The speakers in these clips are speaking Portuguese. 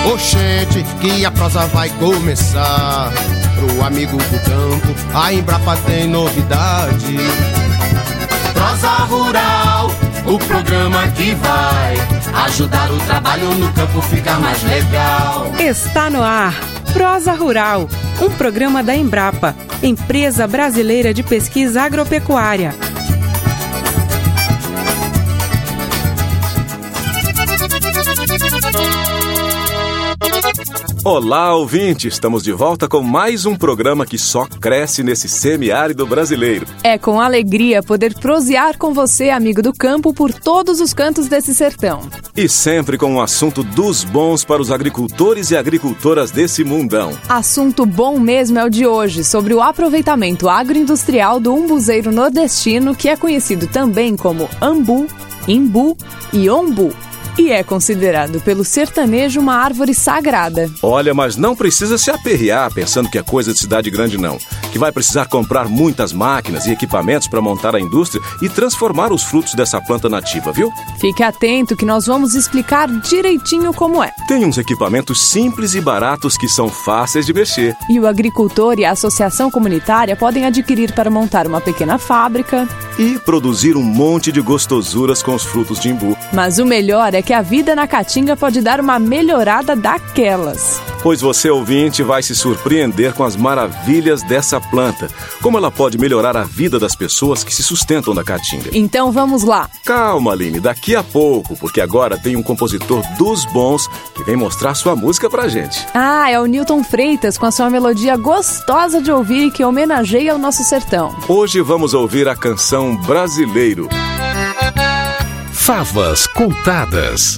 Oxente, que a prosa vai começar. Pro amigo do campo, a Embrapa tem novidade. Prosa Rural, o programa que vai ajudar o trabalho no campo ficar mais legal. Está no ar, Prosa Rural, um programa da Embrapa, Empresa Brasileira de Pesquisa Agropecuária. Olá, ouvinte! Estamos de volta com mais um programa que só cresce nesse semiárido brasileiro. É com alegria poder prosear com você, amigo do campo, por todos os cantos desse sertão. E sempre com um assunto dos bons para os agricultores e agricultoras desse mundão. Assunto bom mesmo é o de hoje, sobre o aproveitamento agroindustrial do umbuzeiro nordestino, que é conhecido também como ambu, imbu e ombu. E é considerado pelo sertanejo uma árvore sagrada. Olha, mas não precisa se aperrear pensando que é coisa de cidade grande não. Que vai precisar comprar muitas máquinas e equipamentos para montar a indústria e transformar os frutos dessa planta nativa, viu? Fique atento que nós vamos explicar direitinho como é. Tem uns equipamentos simples e baratos que são fáceis de mexer. E o agricultor e a associação comunitária podem adquirir para montar uma pequena fábrica e produzir um monte de gostosuras com os frutos de imbu. Mas o melhor é que a vida na Caatinga pode dar uma melhorada daquelas. Pois você, ouvinte, vai se surpreender com as maravilhas dessa planta. Como ela pode melhorar a vida das pessoas que se sustentam na Caatinga. Então vamos lá. Calma, Aline, daqui a pouco, porque agora tem um compositor dos bons que vem mostrar sua música pra gente. Ah, é o Newton Freitas com a sua melodia gostosa de ouvir que homenageia o nosso sertão. Hoje vamos ouvir a canção Brasileiro. Favas contadas.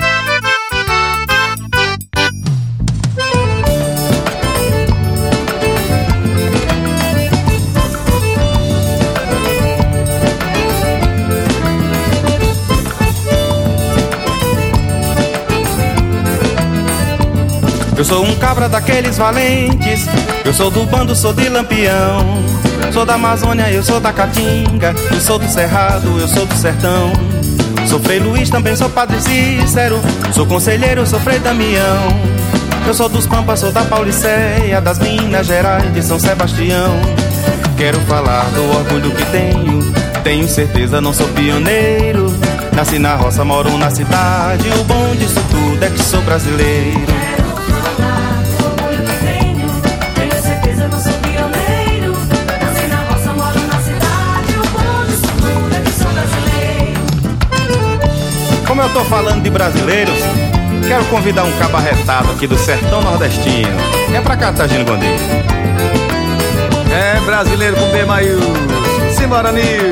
Eu sou um cabra daqueles valentes, eu sou do bando, sou de Lampião. Sou da Amazônia, eu sou da Caatinga, eu sou do Cerrado, eu sou do Sertão. Sou Frei Luís, também sou Padre Cícero, sou conselheiro, eu sou Frei Damião. Eu sou dos Pampas, sou da Pauliceia, das Minas Gerais, de São Sebastião. Quero falar do orgulho que tenho certeza, não sou pioneiro. Nasci na roça, moro na cidade, o bom disso tudo é que sou brasileiro. Como eu tô falando de brasileiros, quero convidar um cabo arretado aqui do sertão nordestino. É pra cá, Targino Gondim. É brasileiro com B maiúsculo. Simbora, Nil.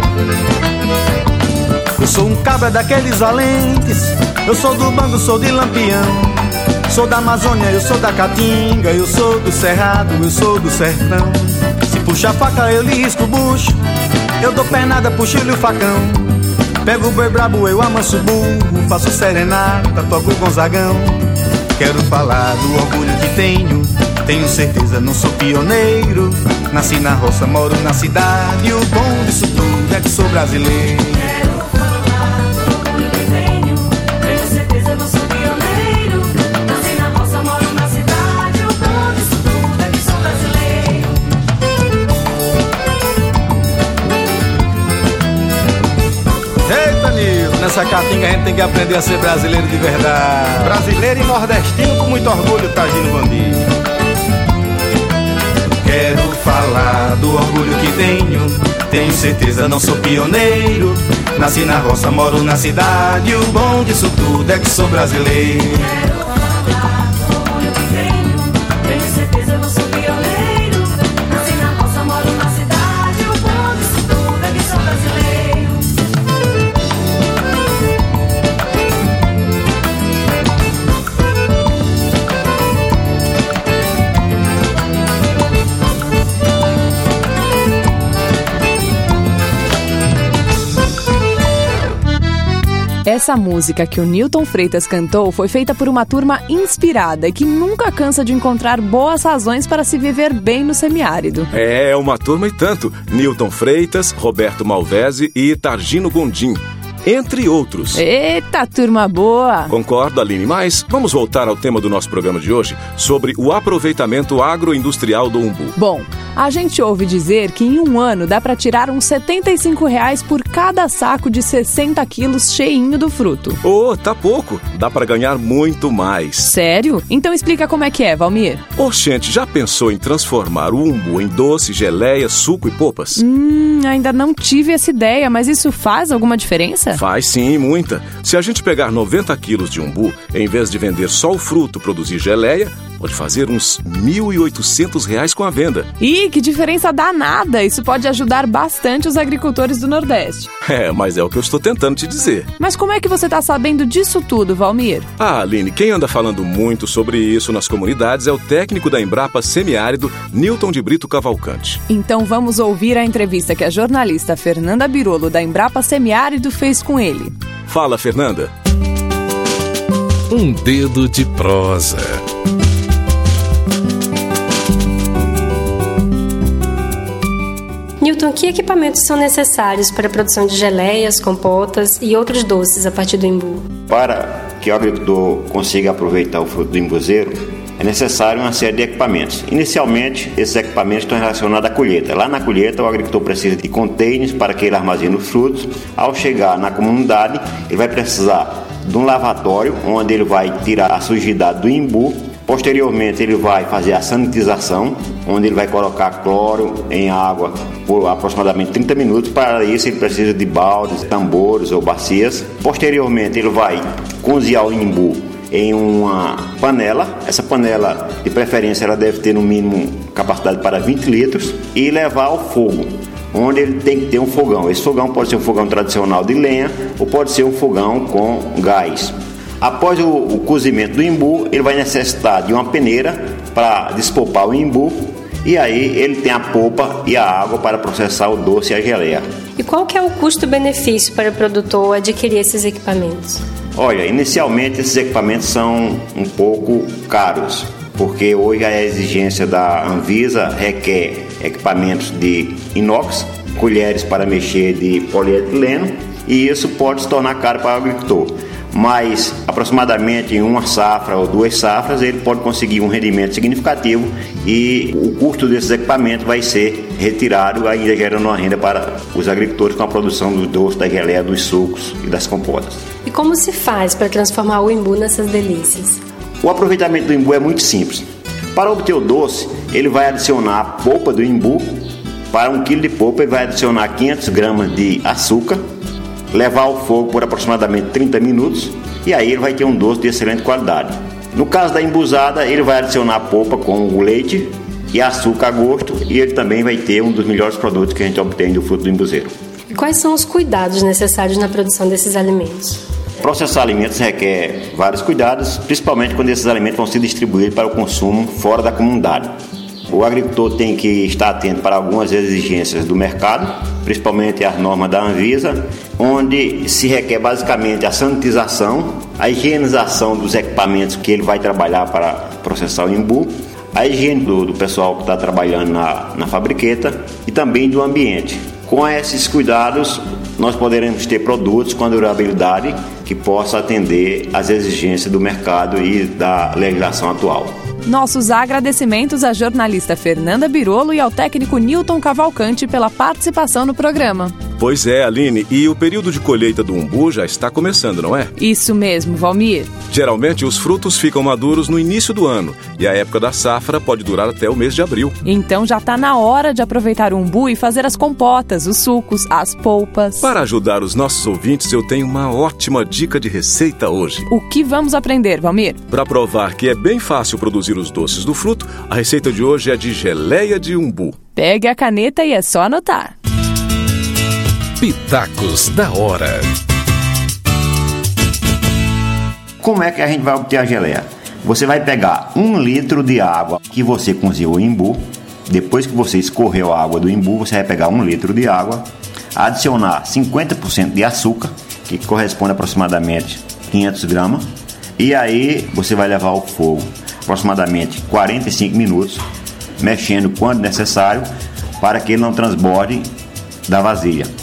Eu sou um cabra daqueles valentes, eu sou do bando, sou de Lampião. Sou da Amazônia, eu sou da Caatinga, eu sou do Cerrado, eu sou do Sertão. Se puxa a faca eu lhe risco o bucho, eu dou pernada, puxo-lhe o facão. Pego o boi brabo, eu amanso o burro, faço serenata, toco o Gonzagão. Quero falar do orgulho que tenho certeza, não sou pioneiro. Nasci na roça, moro na cidade, e o bom disso tudo é que sou brasileiro. Quero falar do orgulho que tenho certeza, não sou pioneiro. Nasci na roça, moro na cidade, e o bom disso tudo é que sou brasileiro. Eita, Nil, nessa Caatinga a gente tem que aprender a ser brasileiro de verdade. Brasileiro e nordestino com muito orgulho, Targino Gondim. Quero falar do orgulho que tenho certeza, não sou pioneiro. Nasci na roça, moro na cidade, o bom disso tudo é que sou brasileiro. Quero falar do orgulho que tenho certeza, não sou pioneiro. Nasci na roça, moro na cidade, o bom disso tudo é que sou brasileiro. Essa música que o Newton Freitas cantou foi feita por uma turma inspirada e que nunca cansa de encontrar boas razões para se viver bem no semiárido. É uma turma e tanto. Newton Freitas, Roberto Malvese e Targino Gondim. entre outros. Eita, turma boa! Concordo, Aline, mas vamos voltar ao tema do nosso programa de hoje, sobre o aproveitamento agroindustrial do umbu. Bom, a gente ouve dizer que em um ano dá para tirar uns R$75 por cada saco de 60 quilos cheinho do fruto. Oh, tá pouco. Dá para ganhar muito mais. Sério? Então explica como é que é, Valmir. Oxente, já pensou em transformar o umbu em doce, geleia, suco e polpas? Ainda não tive essa ideia, mas isso faz alguma diferença? Faz sim, muita. Se a gente pegar 90 quilos de umbu, em vez de vender só o fruto e produzir geleia, pode fazer uns R$1.800 com a venda. Ih, que diferença danada! Isso pode ajudar bastante os agricultores do Nordeste. Mas é o que eu estou tentando te dizer. Mas como é que você está sabendo disso tudo, Valmir? Aline, quem anda falando muito sobre isso nas comunidades é o técnico da Embrapa Semiárido, Nilton de Brito Cavalcante. Então vamos ouvir a entrevista que a jornalista Fernanda Birolo, da Embrapa Semiárido, fez com ele. Fala, Fernanda. Um dedo de prosa. Nilton, que equipamentos são necessários para a produção de geleias, compotas e outros doces a partir do imbu? Para que o agricultor consiga aproveitar o fruto do imbuzeiro, é necessário uma série de equipamentos. Inicialmente, esses equipamentos estão relacionados à colheita. Lá na colheita, o agricultor precisa de containers para que ele armazene os frutos. Ao chegar na comunidade, ele vai precisar de um lavatório, onde ele vai tirar a sujidade do imbu. Posteriormente, ele vai fazer a sanitização, onde ele vai colocar cloro em água por aproximadamente 30 minutos. Para isso, ele precisa de baldes, tambores ou bacias. Posteriormente, ele vai cozinhar o imbu em uma panela. Essa panela, de preferência, ela deve ter no mínimo capacidade para 20 litros e levar ao fogo, onde ele tem que ter um fogão. Esse fogão pode ser um fogão tradicional de lenha ou pode ser um fogão com gás. Após o cozimento do imbu, ele vai necessitar de uma peneira para despolpar o imbu, e aí ele tem a polpa e a água para processar o doce e a geleia. E qual que é o custo-benefício para o produtor adquirir esses equipamentos? Olha, inicialmente esses equipamentos são um pouco caros, porque hoje a exigência da Anvisa requer equipamentos de inox, colheres para mexer de polietileno, e isso pode se tornar caro para o agricultor. Mas aproximadamente em uma safra ou 2 safras ele pode conseguir um rendimento significativo e o custo desses equipamentos vai ser retirado, ainda gerando uma renda para os agricultores com a produção dos doces, da geleia, dos sucos e das compotas. E como se faz para transformar o imbu nessas delícias? O aproveitamento do imbu é muito simples. Para obter o doce, ele vai adicionar a polpa do imbu. Para 1 kg de polpa ele vai adicionar 500 gramas de açúcar, levar ao fogo por aproximadamente 30 minutos e aí ele vai ter um doce de excelente qualidade. No caso da embusada, ele vai adicionar a polpa com o leite e açúcar a gosto, e ele também vai ter um dos melhores produtos que a gente obtém do fruto do imbuzeiro. E quais são os cuidados necessários na produção desses alimentos? Processar alimentos requer vários cuidados, principalmente quando esses alimentos vão ser distribuídos para o consumo fora da comunidade. O agricultor tem que estar atento para algumas exigências do mercado, principalmente as normas da Anvisa, onde se requer basicamente a sanitização, a higienização dos equipamentos que ele vai trabalhar para processar o imbu, a higiene do pessoal que está trabalhando na fabriqueta e também do ambiente. Com esses cuidados, nós poderemos ter produtos com a durabilidade que possa atender às exigências do mercado e da legislação atual. Nossos agradecimentos à jornalista Fernanda Birolo e ao técnico Nilton Cavalcante pela participação no programa. Pois é, Aline, e o período de colheita do umbu já está começando, não é? Isso mesmo, Valmir. Geralmente os frutos ficam maduros no início do ano e a época da safra pode durar até o mês de abril. Então já está na hora de aproveitar o umbu e fazer as compotas, os sucos, as polpas. Para ajudar os nossos ouvintes, eu tenho uma ótima dica de receita hoje. O que vamos aprender, Valmir? Para provar que é bem fácil produzir os doces do fruto, a receita de hoje é de geleia de umbu. Pegue a caneta e é só anotar. Pitacos da hora. Como é que a gente vai obter a geleia? Você vai pegar 1 litro de água que você cozinhou o imbu. Depois que você escorreu a água do imbu, você vai pegar 1 litro de água, adicionar 50% de açúcar, que corresponde a aproximadamente 500 gramas, e aí você vai levar ao fogo aproximadamente 45 minutos, mexendo quando necessário, para que ele não transborde da vasilha.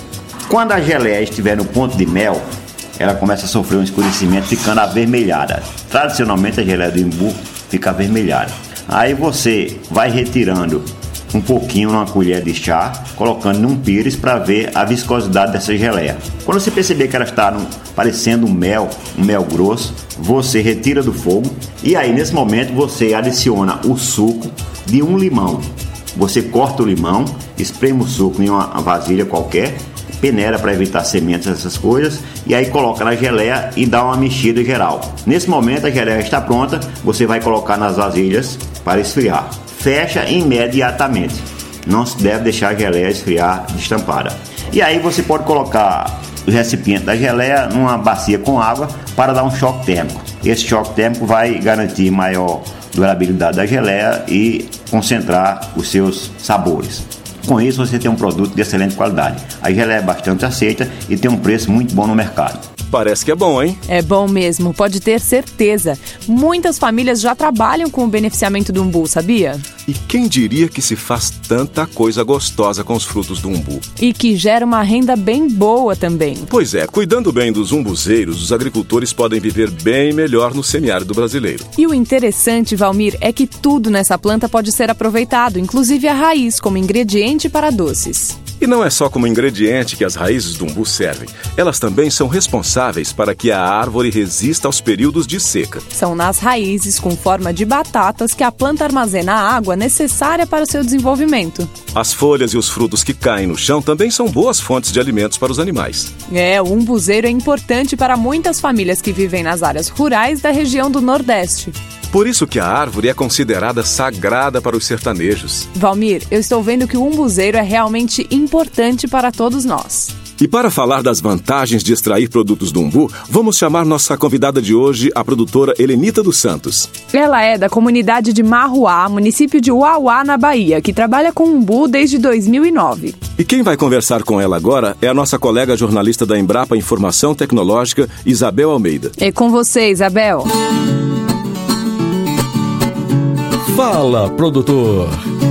Quando a geleia estiver no ponto de mel, ela começa a sofrer um escurecimento, ficando avermelhada. Tradicionalmente a geleia do imbu fica avermelhada. Aí você vai retirando um pouquinho numa colher de chá, colocando num pires para ver a viscosidade dessa geleia. Quando você perceber que ela está parecendo um mel grosso, você retira do fogo e aí nesse momento você adiciona o suco de um limão. Você corta o limão, espreme o suco em uma vasilha qualquer, peneira para evitar sementes, essas coisas, e aí coloca na geleia e dá uma mexida geral. Nesse momento a geleia está pronta, você vai colocar nas vasilhas para esfriar. Fecha imediatamente. Não se deve deixar a geleia esfriar destampada. E aí você pode colocar o recipiente da geleia numa bacia com água para dar um choque térmico. Esse choque térmico vai garantir maior durabilidade da geleia e concentrar os seus sabores. Com isso você tem um produto de excelente qualidade. A geleia é bastante aceita e tem um preço muito bom no mercado. Parece que é bom, hein? É bom mesmo, pode ter certeza. Muitas famílias já trabalham com o beneficiamento do umbu, sabia? E quem diria que se faz tanta coisa gostosa com os frutos do umbu? E que gera uma renda bem boa também. Pois é, cuidando bem dos umbuzeiros, os agricultores podem viver bem melhor no semiárido brasileiro. E o interessante, Valmir, é que tudo nessa planta pode ser aproveitado, inclusive a raiz, como ingrediente para doces. E não é só como ingrediente que as raízes do umbu servem. Elas também são responsáveis para que a árvore resista aos períodos de seca. São nas raízes, com forma de batatas, que a planta armazena a água necessária para o seu desenvolvimento. As folhas e os frutos que caem no chão também são boas fontes de alimentos para os animais. O umbuzeiro é importante para muitas famílias que vivem nas áreas rurais da região do Nordeste. Por isso que a árvore é considerada sagrada para os sertanejos. Valmir, eu estou vendo que o umbuzeiro é realmente importante para todos nós. E para falar das vantagens de extrair produtos do umbu, vamos chamar nossa convidada de hoje, a produtora Helenita dos Santos. Ela é da comunidade de Marruá, município de Uauá, na Bahia, que trabalha com umbu desde 2009. E quem vai conversar com ela agora é a nossa colega jornalista da Embrapa Informação Tecnológica, Isabel Almeida. É com você, Isabel. Fala, produtor!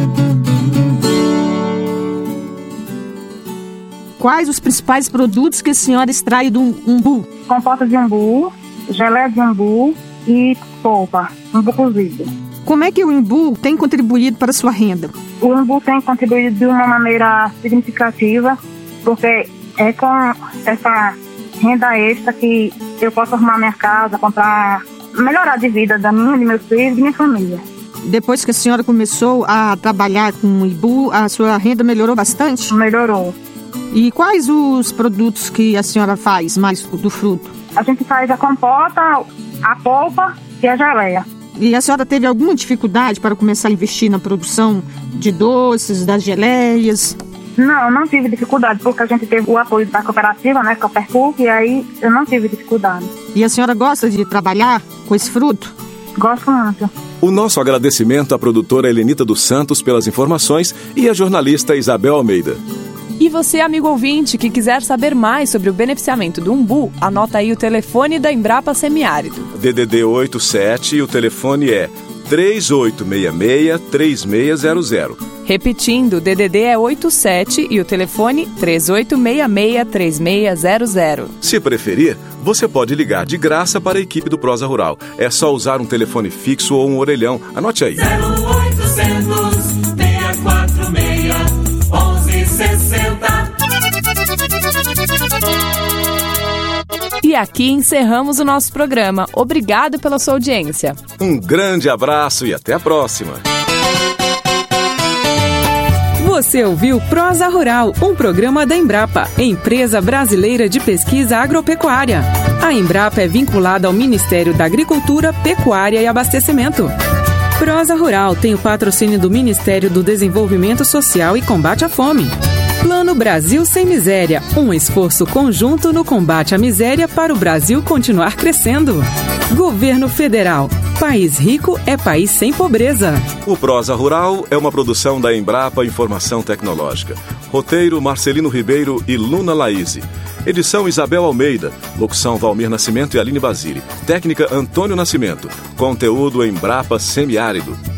Quais os principais produtos que a senhora extrai do umbu? Compota de umbu, geleia de umbu e polpa, umbu cozido. Como é que o umbu tem contribuído para a sua renda? O umbu tem contribuído de uma maneira significativa, porque é com essa renda extra que eu posso arrumar minha casa, melhorar de vida da minha, de meus filhos e de minha família. Depois que a senhora começou a trabalhar com o umbu, a sua renda melhorou bastante? Melhorou. E quais os produtos que a senhora faz mais do fruto? A gente faz a compota, a polpa e a geleia. E a senhora teve alguma dificuldade para começar a investir na produção de doces, das geleias? Não tive dificuldade, porque a gente teve o apoio da cooperativa, né, Coopercu, e aí eu não tive dificuldade. E a senhora gosta de trabalhar com esse fruto? Gosto muito. O nosso agradecimento à produtora Helenita dos Santos pelas informações e à jornalista Isabel Almeida. E você, amigo ouvinte, que quiser saber mais sobre o beneficiamento do umbu, anota aí o telefone da Embrapa Semiárido. DDD 87 e o telefone é 3866-3600. Repetindo, o DDD é 87 e o telefone 3866-3600. Se preferir, você pode ligar de graça para a equipe do Prosa Rural. É só usar um telefone fixo ou um orelhão. Anote aí. 0800 646 1160. E aqui encerramos o nosso programa. Obrigado pela sua audiência. Um grande abraço e até a próxima. Você ouviu Prosa Rural, um programa da Embrapa, Empresa Brasileira de Pesquisa Agropecuária. A Embrapa é vinculada ao Ministério da Agricultura, Pecuária e Abastecimento. Prosa Rural tem o patrocínio do Ministério do Desenvolvimento Social e Combate à Fome. Plano Brasil Sem Miséria, um esforço conjunto no combate à miséria para o Brasil continuar crescendo. Governo Federal. País rico é país sem pobreza. O Prosa Rural é uma produção da Embrapa Informação Tecnológica. Roteiro Marcelino Ribeiro e Luna Laíse. Edição Isabel Almeida. Locução Valmir Nascimento e Aline Basile. Técnica Antônio Nascimento. Conteúdo Embrapa Semiárido.